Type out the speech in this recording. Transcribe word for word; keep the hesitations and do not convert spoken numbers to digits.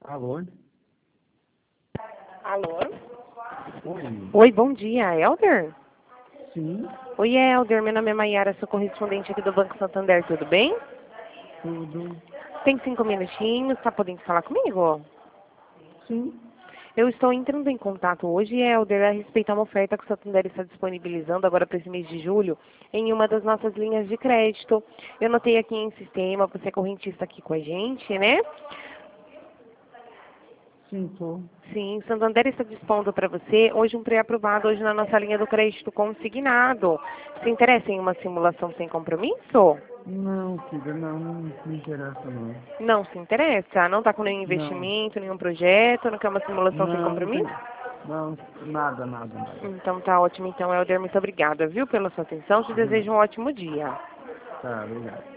Alô? Alô? Oi. Oi, bom dia, Helder? Sim, Oi, Helder, meu nome é Maiara, sou correspondente aqui do Banco Santander, tudo bem? tudo. Tem cinco minutinhos, tá podendo falar comigo? Sim. Eu estou entrando em contato hoje, Helder, a respeito a uma oferta que o Santander está disponibilizando agora para esse mês de julho em uma das nossas linhas de crédito. Eu notei aqui em sistema, você é correntista aqui com a gente, né? Sim, tô. Sim, Santander está dispondo para você hoje um pré-aprovado hoje na nossa linha do crédito consignado. Se interessa em uma simulação sem compromisso? Não, filha, não, não me interessa não. Não se interessa? Não está com nenhum Não, investimento, nenhum projeto, não quer uma simulação sem não, não tem. compromisso? Não, nada, nada, nada. Então tá ótimo. Então, Helder, muito obrigada, viu, pela sua atenção. Te De desejo um nada. ótimo dia. Tá, obrigado.